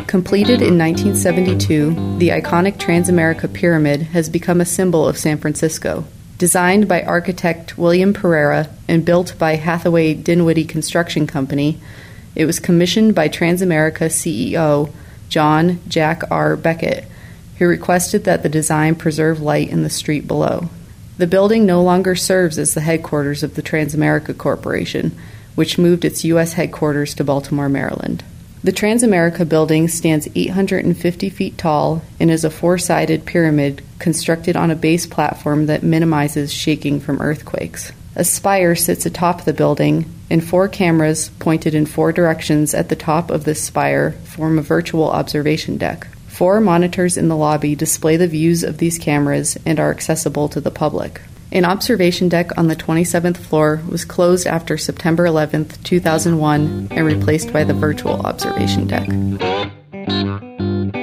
Completed in 1972, the iconic Transamerica Pyramid has become a symbol of San Francisco. Designed by architect William Pereira and built by Hathaway Dinwiddie Construction Company, it was commissioned by Transamerica CEO John Jack R. Beckett, who requested that the design preserve light in the street below. The building no longer serves as the headquarters of the Transamerica Corporation, which moved its U.S. headquarters to Baltimore, Maryland. The Transamerica building stands 850 feet tall and is a four-sided pyramid constructed on a base platform that minimizes shaking from earthquakes. A spire sits atop the building, and 4 cameras pointed in 4 directions at the top of this spire form a virtual observation deck. 4 monitors in the lobby display the views of these cameras and are accessible to the public. An observation deck on the 27th floor was closed after September 11, 2001, and replaced by the virtual observation deck.